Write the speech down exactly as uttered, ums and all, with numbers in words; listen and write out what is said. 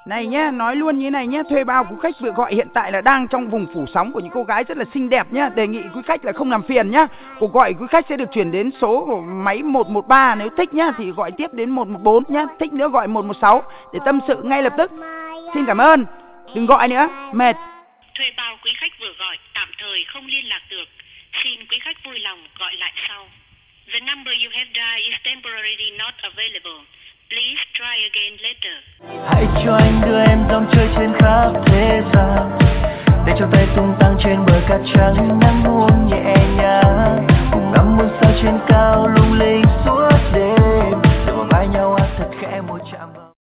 Này nhá, nói luôn như này nhá, thuê bao của khách vừa gọi hiện tại là đang trong vùng phủ sóng của những cô gái rất là xinh đẹp nhá. Đề nghị quý khách là không làm phiền nhá. Cuộc gọi quý khách sẽ được chuyển đến số của máy một một ba, nếu thích nhá thì gọi tiếp đến một một bốn nhá, thích nữa gọi một một sáu để tâm sự ngay lập tức. Xin cảm ơn. Đừng gọi nữa, mệt. Thuê bao quý khách vừa gọi tạm thời không liên lạc được. Xin quý khách vui lòng gọi lại sau. The number you have dialed is temporarily not available. Please try again later. Hãy cho anh đưa em dòng chơi trên khắp thế gian, để cho tay tung tăng trên bờ cát trắng nắng.